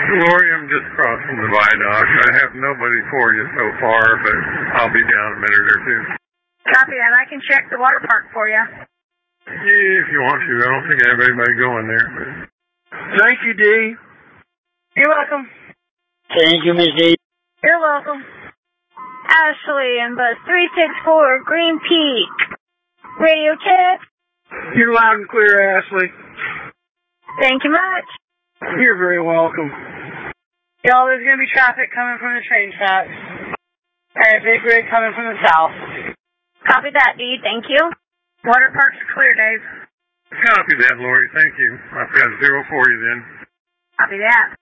Lori, I'm just crossing the viaduct. I have nobody for you so far, but I'll be down a minute or two. Copy that. I can check the water park for you. Yeah, if you want to. I don't think I have anybody going there. But... Thank you, Dee. You're welcome. Thank you, Miss D. You're welcome. Ashley and bus 364 Green Peak. Radio check. You're loud and clear, Ashley. Thank you much. You're very welcome. Y'all, there's going to be traffic coming from the train tracks. Alright, big rig coming from the south. Copy that, Dee. Thank you. Water park's clear, Dave. Copy that, Lori. Thank you. I've got 0 for you then. Copy that.